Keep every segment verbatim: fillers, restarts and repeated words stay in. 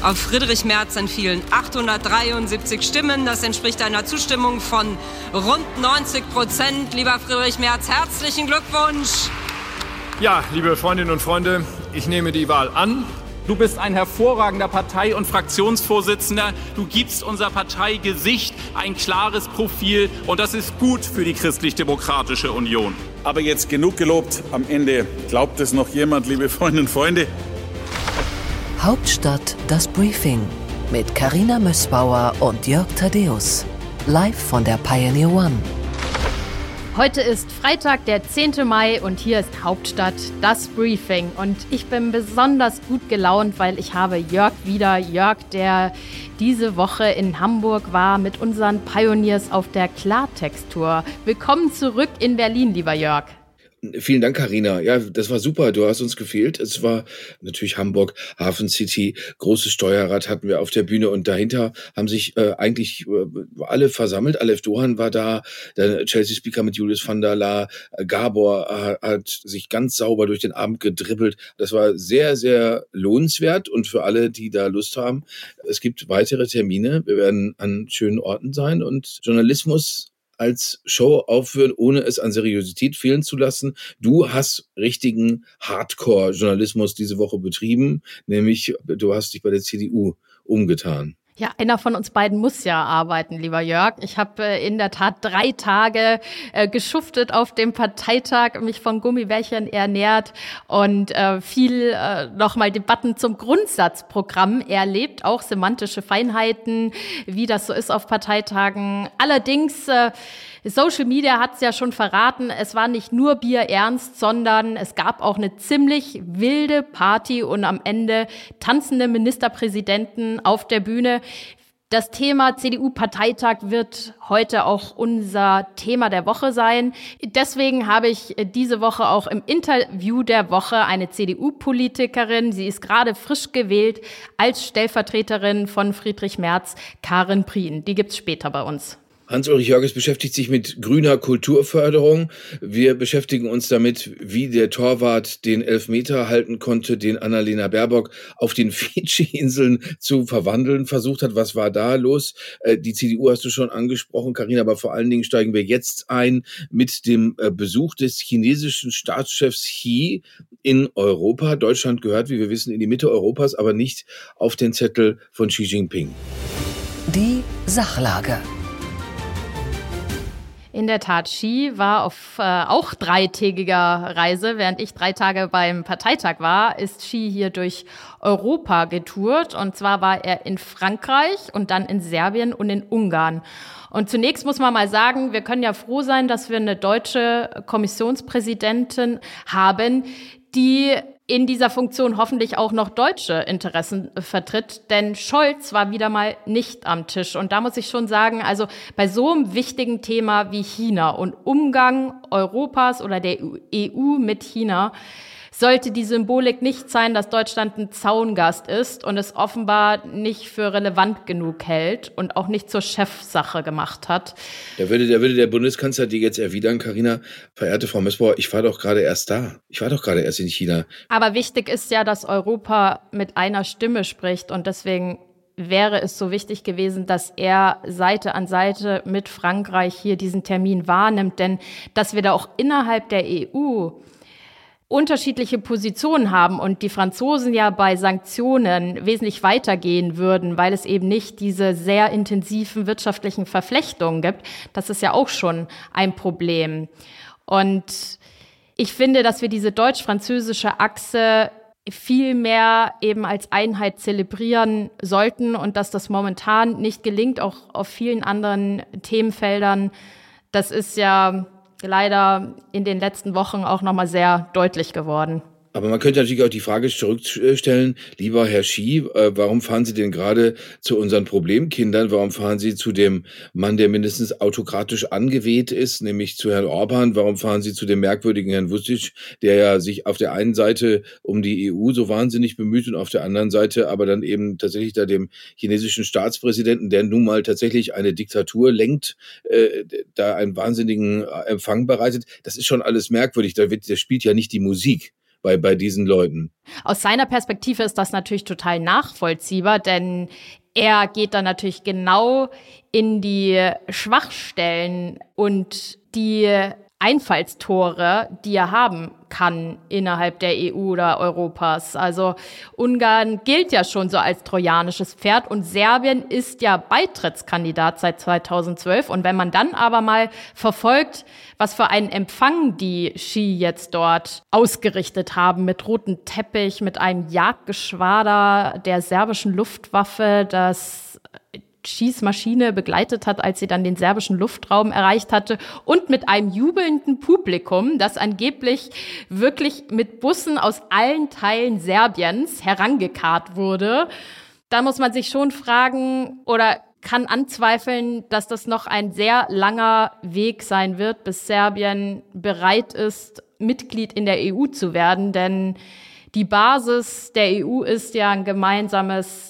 Auf Friedrich Merz entfielen achthundertdreiundsiebzig Stimmen. Das entspricht einer Zustimmung von rund neunzig Prozent. Lieber Friedrich Merz, herzlichen Glückwunsch. Ja, liebe Freundinnen und Freunde, ich nehme die Wahl an. Du bist ein hervorragender Partei- und Fraktionsvorsitzender. Du gibst unserer Partei Gesicht, ein klares Profil. Und das ist gut für die Christlich-Demokratische Union. Aber jetzt genug gelobt. Am Ende glaubt es noch jemand, liebe Freundinnen und Freunde. Hauptstadt, das Briefing mit Carina Mössbauer und Jörg Thaddeus. Live von der Pioneer One. Heute ist Freitag, der zehnte Mai und hier ist Hauptstadt, das Briefing. Und ich bin besonders gut gelaunt, weil ich habe Jörg wieder. Jörg, der diese Woche in Hamburg war mit unseren Pioneers auf der Klartext-Tour. Willkommen zurück in Berlin, lieber Jörg. Vielen Dank, Carina. Ja, das war super. Du hast uns gefehlt. Es war natürlich Hamburg, Hafen City, großes Steuerrad hatten wir auf der Bühne und dahinter haben sich äh, eigentlich äh, alle versammelt. Aleph Dohan war da, der Chelsea-Speaker mit Julius van der Laar, äh, Gabor äh, hat sich ganz sauber durch den Abend gedribbelt. Das war sehr, sehr lohnenswert und für alle, die da Lust haben. Es gibt weitere Termine. Wir werden an schönen Orten sein und Journalismus als Show aufführen, ohne es an Seriosität fehlen zu lassen. Du hast richtigen Hardcore-Journalismus diese Woche betrieben, nämlich du hast dich bei der C D U umgetan. Ja, einer von uns beiden muss ja arbeiten, lieber Jörg. Ich habe äh, in der Tat drei Tage äh, geschuftet auf dem Parteitag, mich von Gummibärchen ernährt und äh, viel äh, nochmal Debatten zum Grundsatzprogramm erlebt, auch semantische Feinheiten, wie das so ist auf Parteitagen. Allerdings äh, Social Media hat's ja schon verraten, es war nicht nur Bierernst, sondern es gab auch eine ziemlich wilde Party und am Ende tanzende Ministerpräsidenten auf der Bühne. Das Thema C D U-Parteitag wird heute auch unser Thema der Woche sein. Deswegen habe ich diese Woche auch im Interview der Woche eine C D U-Politikerin, sie ist gerade frisch gewählt, als Stellvertreterin von Friedrich Merz, Karin Prien. Die gibt's später bei uns. Hans-Ulrich Jörges beschäftigt sich mit grüner Kulturförderung. Wir beschäftigen uns damit, wie der Torwart den Elfmeter halten konnte, den Annalena Baerbock auf den Fidschi-Inseln zu verwandeln versucht hat. Was war da los? Die C D U hast du schon angesprochen, Carina, aber vor allen Dingen steigen wir jetzt ein mit dem Besuch des chinesischen Staatschefs Xi in Europa. Deutschland gehört, wie wir wissen, in die Mitte Europas, aber nicht auf den Zettel von Xi Jinping. Die Sachlage. In der Tat, Xi war auf äh, auch dreitägiger Reise. Während ich drei Tage beim Parteitag war, ist Xi hier durch Europa getourt. Und zwar war er in Frankreich und dann in Serbien und in Ungarn. Und zunächst muss man mal sagen, wir können ja froh sein, dass wir eine deutsche Kommissionspräsidentin haben, die in dieser Funktion hoffentlich auch noch deutsche Interessen vertritt, denn Scholz war wieder mal nicht am Tisch. Und da muss ich schon sagen, also bei so einem wichtigen Thema wie China und Umgang Europas oder der E U mit China sollte die Symbolik nicht sein, dass Deutschland ein Zaungast ist und es offenbar nicht für relevant genug hält und auch nicht zur Chefsache gemacht hat. Da würde, da würde der Bundeskanzler dir jetzt erwidern, Carina, verehrte Frau Mössbauer, ich war doch gerade erst da. Ich war doch gerade erst in China. Aber wichtig ist ja, dass Europa mit einer Stimme spricht und deswegen wäre es so wichtig gewesen, dass er Seite an Seite mit Frankreich hier diesen Termin wahrnimmt, denn dass wir da auch innerhalb der E U unterschiedliche Positionen haben und die Franzosen ja bei Sanktionen wesentlich weitergehen würden, weil es eben nicht diese sehr intensiven wirtschaftlichen Verflechtungen gibt, das ist ja auch schon ein Problem. Und ich finde, dass wir diese deutsch-französische Achse viel mehr eben als Einheit zelebrieren sollten und dass das momentan nicht gelingt, auch auf vielen anderen Themenfeldern. Das ist ja leider in den letzten Wochen auch nochmal sehr deutlich geworden. Aber man könnte natürlich auch die Frage zurückstellen, lieber Herr Xi, warum fahren Sie denn gerade zu unseren Problemkindern? Warum fahren Sie zu dem Mann, der mindestens autokratisch angeweht ist, nämlich zu Herrn Orban? Warum fahren Sie zu dem merkwürdigen Herrn Vučić, der ja sich auf der einen Seite um die E U so wahnsinnig bemüht und auf der anderen Seite aber dann eben tatsächlich da dem chinesischen Staatspräsidenten, der nun mal tatsächlich eine Diktatur lenkt, äh, da einen wahnsinnigen Empfang bereitet? Das ist schon alles merkwürdig. Da wird, der spielt ja nicht die Musik, bei, bei diesen Leuten. Aus seiner Perspektive ist das natürlich total nachvollziehbar, denn er geht dann natürlich genau in die Schwachstellen und die Einfallstore, die er haben kann innerhalb der E U oder Europas. Also Ungarn gilt ja schon so als trojanisches Pferd und Serbien ist ja Beitrittskandidat seit zweitausendzwölf. Und wenn man dann aber mal verfolgt, was für einen Empfang die Xi jetzt dort ausgerichtet haben, mit rotem Teppich, mit einem Jagdgeschwader der serbischen Luftwaffe, das Schießmaschine begleitet hat, als sie dann den serbischen Luftraum erreicht hatte und mit einem jubelnden Publikum, das angeblich wirklich mit Bussen aus allen Teilen Serbiens herangekarrt wurde. Da muss man sich schon fragen oder kann anzweifeln, dass das noch ein sehr langer Weg sein wird, bis Serbien bereit ist, Mitglied in der E U zu werden, denn die Basis der E U ist ja ein gemeinsames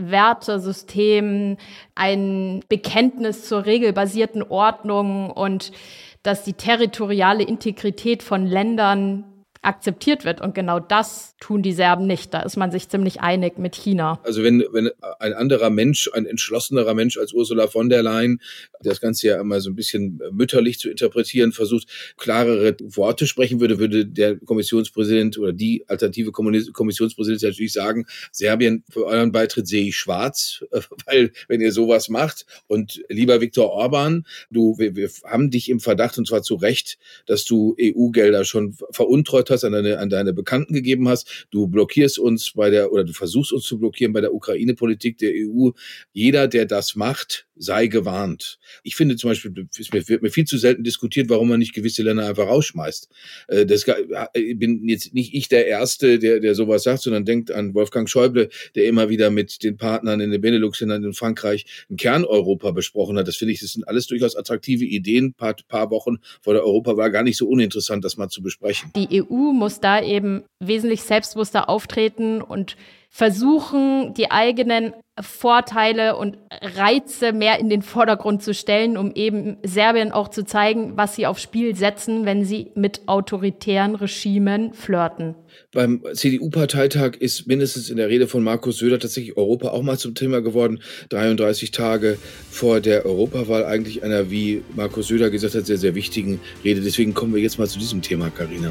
Wertesystem, ein Bekenntnis zur regelbasierten Ordnung und dass die territoriale Integrität von Ländern akzeptiert wird. Und genau das tun die Serben nicht. Da ist man sich ziemlich einig mit China. Also wenn, wenn ein anderer Mensch, ein entschlossenerer Mensch als Ursula von der Leyen, das Ganze ja immer so ein bisschen mütterlich zu interpretieren, versucht, klarere Worte sprechen würde, würde der Kommissionspräsident oder die alternative Kommissionspräsidentin natürlich sagen, Serbien, für euren Beitritt sehe ich schwarz, weil wenn ihr sowas macht und lieber Viktor Orban, du, wir, wir haben dich im Verdacht und zwar zu Recht, dass du E U-Gelder schon veruntreut hast, an deine, an deine Bekannten gegeben hast. Du blockierst uns bei der, oder du versuchst uns zu blockieren bei der Ukraine-Politik der E U. Jeder, der das macht, sei gewarnt. Ich finde zum Beispiel, es wird mir viel zu selten diskutiert, warum man nicht gewisse Länder einfach rausschmeißt. Das bin jetzt nicht ich der Erste, der, der sowas sagt, sondern denkt an Wolfgang Schäuble, der immer wieder mit den Partnern in den Benelux-Ländern in Frankreich ein Kerneuropa besprochen hat. Das finde ich, das sind alles durchaus attraktive Ideen. Ein paar, paar Wochen vor der Europawahl gar nicht so uninteressant, das mal zu besprechen. Die E U muss da eben wesentlich selbstbewusster auftreten und versuchen, die eigenen Vorteile und Reize mehr in den Vordergrund zu stellen, um eben Serbien auch zu zeigen, was sie aufs Spiel setzen, wenn sie mit autoritären Regimen flirten. Beim C D U-Parteitag ist mindestens in der Rede von Markus Söder tatsächlich Europa auch mal zum Thema geworden. dreiunddreißig Tage vor der Europawahl eigentlich einer, wie Markus Söder gesagt hat, sehr, sehr wichtigen Rede. Deswegen kommen wir jetzt mal zu diesem Thema, Carina.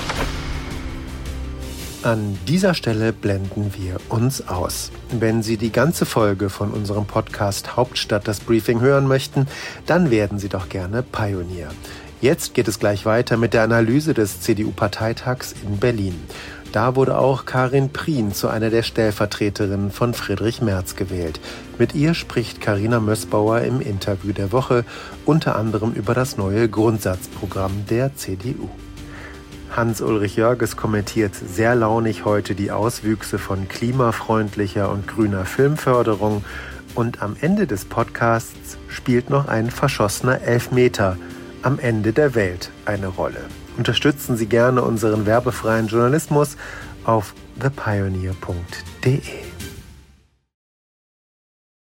An dieser Stelle blenden wir uns aus. Wenn Sie die ganze Folge von unserem Podcast Hauptstadt das Briefing hören möchten, dann werden Sie doch gerne Pionier. Jetzt geht es gleich weiter mit der Analyse des C D U-Parteitags in Berlin. Da wurde auch Karin Prien zu einer der Stellvertreterinnen von Friedrich Merz gewählt. Mit ihr spricht Carina Mössbauer im Interview der Woche, unter anderem über das neue Grundsatzprogramm der C D U. Hans-Ulrich Jörges kommentiert sehr launig heute die Auswüchse von klimafreundlicher und grüner Filmförderung. Und am Ende des Podcasts spielt noch ein verschossener Elfmeter am Ende der Welt eine Rolle. Unterstützen Sie gerne unseren werbefreien Journalismus auf the pioneer punkt de.